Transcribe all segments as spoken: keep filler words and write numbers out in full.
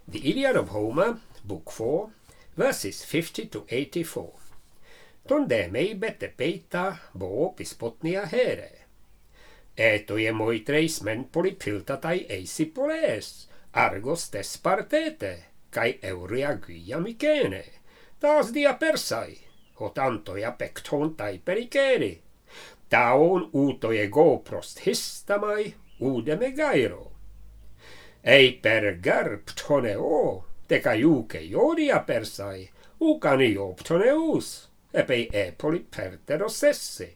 The Iliad of Homer, Book four, verses fifty to eighty-four. Tonde mei bete peita bo pispotnia here. Etoje moitreis men polipiltatai eisi poles, argos tes partete, kai euria gyia micene, taas dia persai, hot antoja pektontai perikeri, taon uutoje goprost histamai, uudeme gairo. Ei per garptone o, teka juke jodia persai, ukani joptoneus, epei epoli pertero sessi.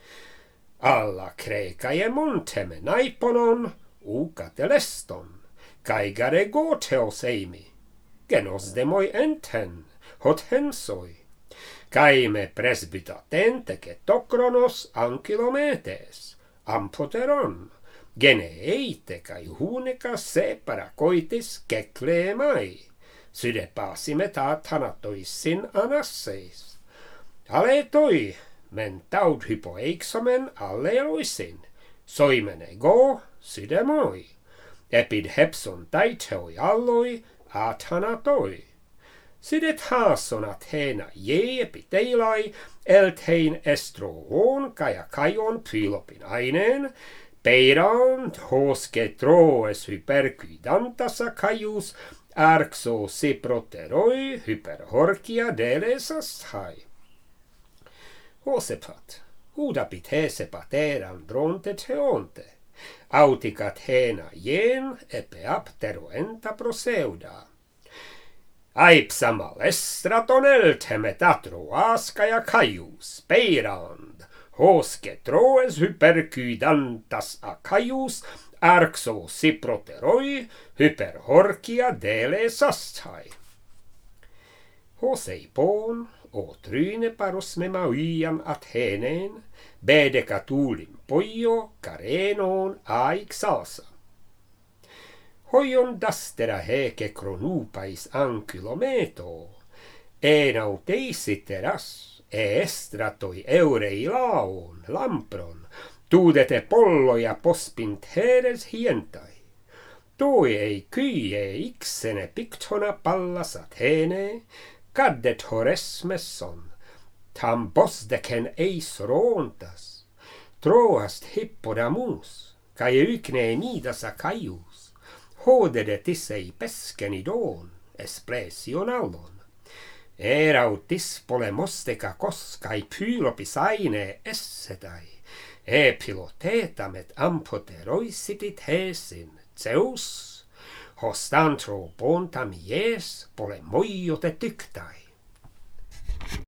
Alla kreikaje monteme naiponon, uka teleston, kaigare goteos eimi, genos demoi enten, hot hensoi, kaime presbyta tenteke tokronos ankilometes, ampoteron, gene eite kai huneka se parakoitis kekleemai, syde pasime ta tanatoissin anasseis. Ale toi, men taud hypo eiksomen alleluisin, soimene go, syde moi, epid hepson taiteoi alloi, atanatoi. Syde taason Athena je epiteilai, eltein estroon kaja kajon pylopin aineen, Peiran hoske troes hyperkydantasa kaius arxo siproteroi hyperhorkia delesasthai. Hosepat, udapit hesepat eran dronte teonte, autikat hena jen epe aptero enta proseuda. Aipsamal estraton eltemet atro aska ja kaius, peirand, hoske troes hyperkydantas akaius, arxo siproteroi, hyperhorkia delesasthai. Hosei pon, o tryne paros me maian Atheneen, bedeka tuulin poio, karenon aiksasa. Hoion dastera heke kronupais ankylometo, enau teisiteras, estratoi eurei laon, lampron, tuudete polloja pospint heres hientai. Toi ei kyie iksene piktona pallas Athene, kaddet horesmesson, tam bosdeken eis roontas, troast hippodamus, kai ykne nidas akaius, hodede tisei peskeni don, espresion allon. Erautis pole mosteka koskai pylopis aine essetai, epilotetamet ampoteroisitit hesin, Zeus, hostantro pontam ies pole moiote tyktai.